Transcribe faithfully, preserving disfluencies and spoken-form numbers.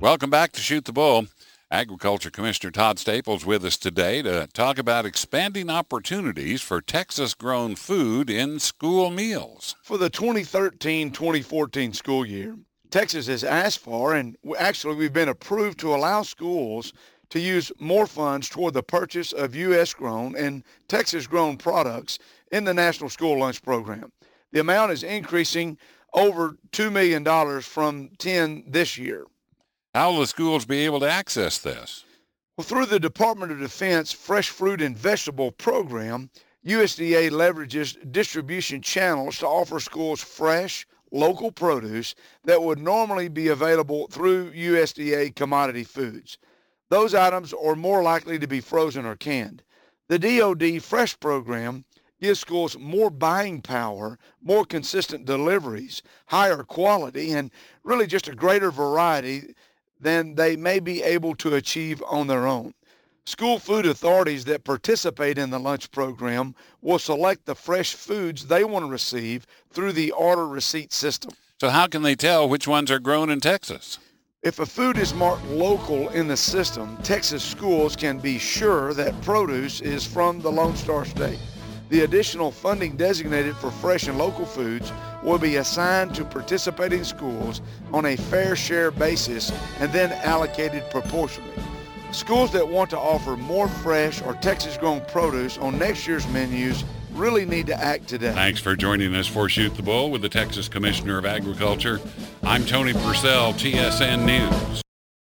Welcome back to Shoot the Bull. Agriculture Commissioner Todd Staples with us today to talk about expanding opportunities for Texas-grown food in school meals. For the twenty thirteen twenty fourteen school year, Texas has asked for, and actually we've been approved to allow schools to use more funds toward the purchase of U S-grown and Texas-grown products in the National School Lunch Program. The amount is increasing over two million dollars from ten this year. How will the schools be able to access this? Well, through the Department of Defense Fresh Fruit and Vegetable Program, U S D A leverages distribution channels to offer schools fresh, local produce that would normally be available through U S D A commodity foods. Those items are more likely to be frozen or canned. The D O D Fresh program gives schools more buying power, more consistent deliveries, higher quality, and really just a greater variety than they may be able to achieve on their own. School food authorities that participate in the lunch program will select the fresh foods they want to receive through the order receipt system. So how can they tell which ones are grown in Texas? If a food is marked local in the system, Texas schools can be sure that produce is from the Lone Star State. The additional funding designated for fresh and local foods will be assigned to participating schools on a fair share basis and then allocated proportionally. Schools that want to offer more fresh or Texas-grown produce on next year's menus really need to act today. Thanks for joining us for Shoot the Bull with the Texas Commissioner of Agriculture. I'm Tony Purcell, T S N News.